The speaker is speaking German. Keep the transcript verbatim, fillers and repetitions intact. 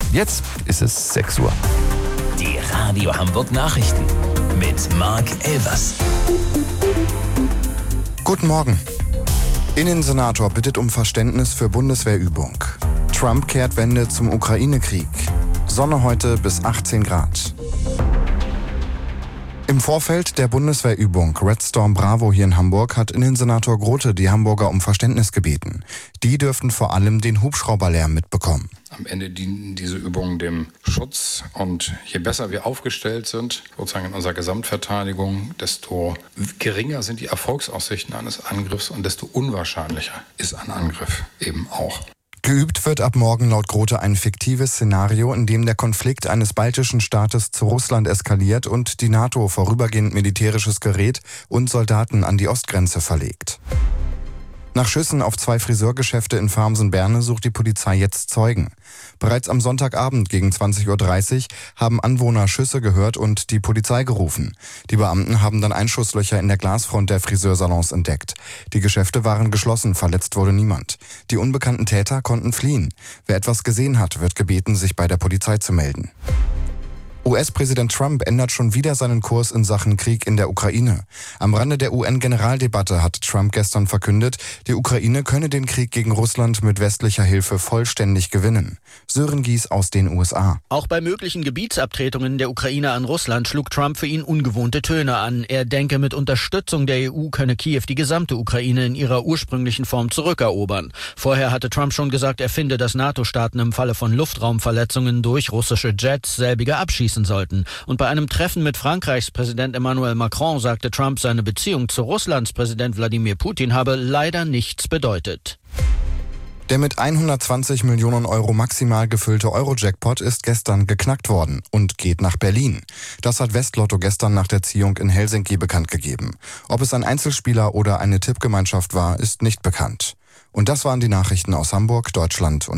Jetzt ist es sechs Uhr. Die Radio Hamburg Nachrichten mit Marc Elvers. Guten Morgen. Innensenator bittet um Verständnis für Bundeswehrübung. Trump kehrt Wende zum Ukraine-Krieg. Sonne heute bis achtzehn Grad. Im Vorfeld der Bundeswehrübung Red Storm Bravo hier in Hamburg hat Innensenator Grote die Hamburger um Verständnis gebeten. Die dürften vor allem den Hubschrauberlärm mitbekommen. Am Ende dienen diese Übungen dem Schutz, und je besser wir aufgestellt sind, sozusagen in unserer Gesamtverteidigung, desto geringer sind die Erfolgsaussichten eines Angriffs und desto unwahrscheinlicher ist ein Angriff eben auch. Geübt wird ab morgen laut Grote ein fiktives Szenario, in dem der Konflikt eines baltischen Staates zu Russland eskaliert und die NATO vorübergehend militärisches Gerät und Soldaten an die Ostgrenze verlegt. Nach Schüssen auf zwei Friseurgeschäfte in Farmsen-Berne sucht die Polizei jetzt Zeugen. Bereits am Sonntagabend gegen zwanzig Uhr dreißig haben Anwohner Schüsse gehört und die Polizei gerufen. Die Beamten haben dann Einschusslöcher in der Glasfront der Friseursalons entdeckt. Die Geschäfte waren geschlossen, verletzt wurde niemand. Die unbekannten Täter konnten fliehen. Wer etwas gesehen hat, wird gebeten, sich bei der Polizei zu melden. U S-Präsident Trump ändert schon wieder seinen Kurs in Sachen Krieg in der Ukraine. Am Rande der U N-Generaldebatte hat Trump gestern verkündet, die Ukraine könne den Krieg gegen Russland mit westlicher Hilfe vollständig gewinnen. Sören Gies aus den U S A. Auch bei möglichen Gebietsabtretungen der Ukraine an Russland schlug Trump für ihn ungewohnte Töne an. Er denke, mit Unterstützung der E U könne Kiew die gesamte Ukraine in ihrer ursprünglichen Form zurückerobern. Vorher hatte Trump schon gesagt, er finde, dass NATO-Staaten im Falle von Luftraumverletzungen durch russische Jets selbige abschießen sollten. Und bei einem Treffen mit Frankreichs Präsident Emmanuel Macron sagte Trump, seine Beziehung zu Russlands Präsident Wladimir Putin habe leider nichts bedeutet. Der mit hundertzwanzig Millionen Euro maximal gefüllte Euro-Jackpot ist gestern geknackt worden und geht nach Berlin. Das hat Westlotto gestern nach der Ziehung in Helsinki bekannt gegeben. Ob es ein Einzelspieler oder eine Tippgemeinschaft war, ist nicht bekannt. Und das waren die Nachrichten aus Hamburg, Deutschland und